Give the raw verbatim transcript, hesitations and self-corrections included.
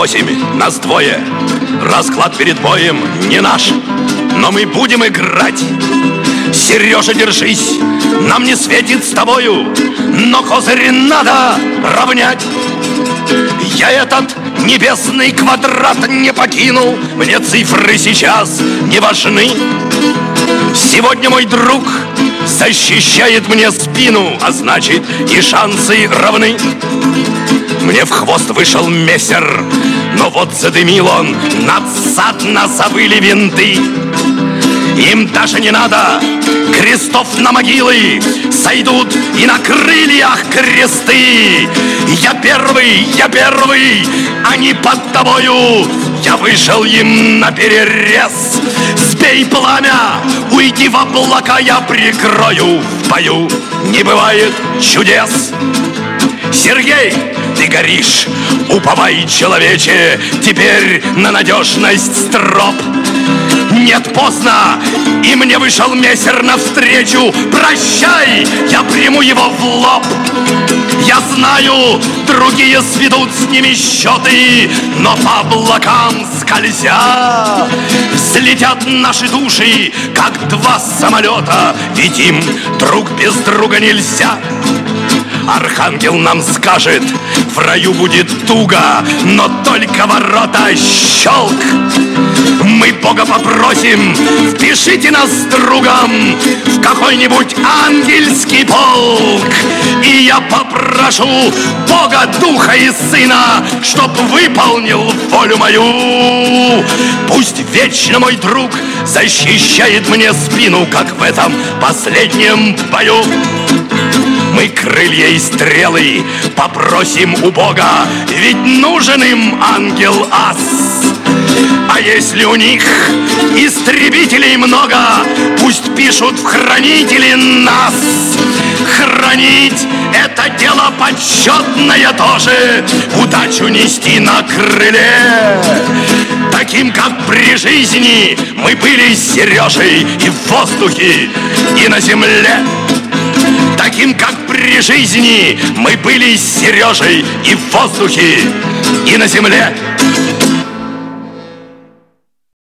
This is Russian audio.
восемь, нас двое. Расклад перед боем не наш, но мы будем играть. Сережа, держись, нам не светит с тобою, но козырь надо равнять. Я этот небесный квадрат не покинул, мне цифры сейчас не важны. Сегодня мой друг защищает мне спину, а значит и шансы равны. Мне в хвост вышел мессер, но вот задымил он, надсадно забыли винты. Им даже не надо крестов на могилы, сойдут и на крыльях кресты. Я первый, я первый, они под тобою, я вышел им на перерез. Сбей пламя, уйди в облака, я прикрою. В бою не бывает чудес. Сергей, ты горишь, уповай, человече, теперь на надежность строп. Нет, поздно, и мне вышел мессер навстречу. Прощай, я приму его в лоб. Я знаю, другие сведут с ними счеты, но по облакам скользя взлетят наши души, как два самолета, ведь им друг без друга нельзя. Архангел нам скажет, в раю будет туго, но только ворота щелк. Мы Бога попросим, впишите нас с другом в какой-нибудь ангельский полк. И я попрошу Бога, Духа и Сына, чтоб выполнил волю мою. Пусть вечно мой друг защищает мне спину, как в этом последнем бою. Мы крылья и стрелы попросим у Бога, ведь нужен им ангел-ас. А если у них истребителей много, пусть пишут в хранители нас. Хранить — это дело почетное тоже, удачу нести на крыле. Таким, как при жизни, мы были с Сережей и в воздухе, и на земле. Таким, как при жизни, мы были с Сережей и в воздухе, и на земле.